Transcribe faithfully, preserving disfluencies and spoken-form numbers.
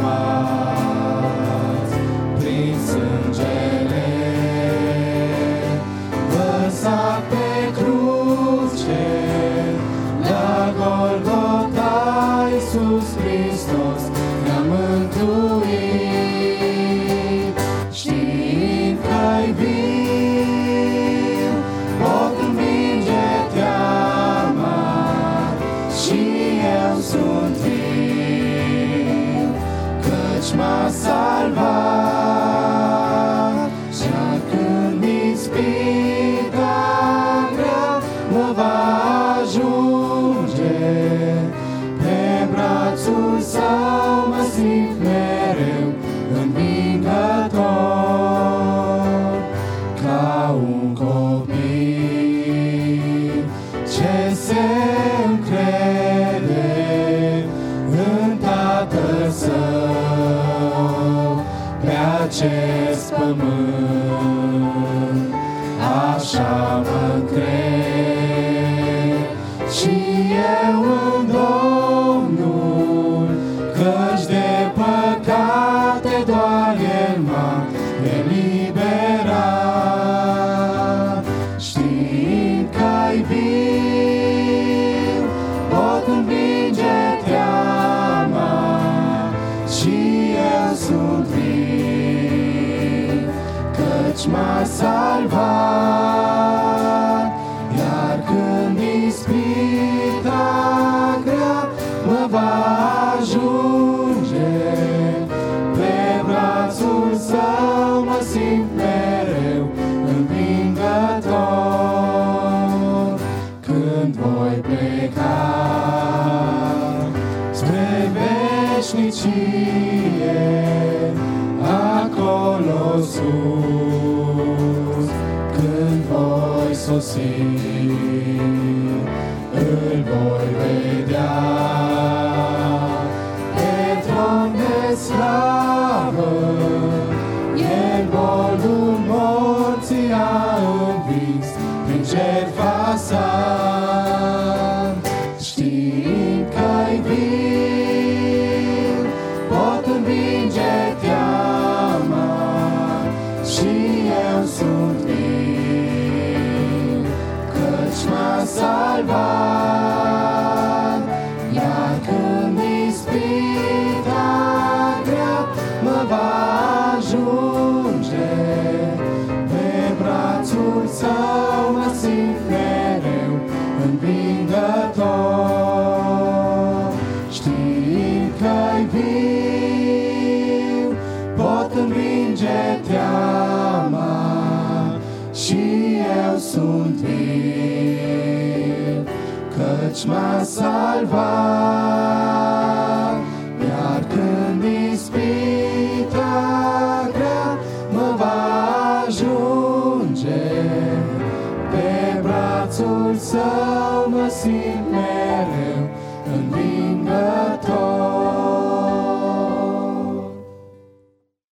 vindecat prin sângele vărsat pe cruce. La Golgota Iisus Hristos ne-a mântuit. Știind că-i viu, pot învinge teama, și eu sunt viu, căci m-a salvat. Și-ar când ispita grea mă va ajunge, pe brațul său mă simt mereu învingător. Ca un copil ce se încrede în Tatăl său pe acest pământ, așa mă încred și eu în Domnul, căci de păcate doar El m-a eliberat. Știind că-i viu, pot învinge teama, și eu sunt viu, căci m-a salvat. Iar când ispita grea mă va ajunge, pe brațul său mă simt mereu învingător. Când voi pleca spre veșnicie, acolo sus, când voi sosi, îl voi vedea pe tron de slavă. El bolul morții a învins prin jertfa sa. Știind că-i viu, pot învinge teama, și eu sunt viu, căci m-a salvat. Iar când ispita grea mă va ajunge, pe brațul său mă simt mereu învingător. Știind că-i viu, pot învinge teama, și eu sunt viu, căci m-a salvat. Iar când ispita grea mă va ajunge, pe brațul său mă simt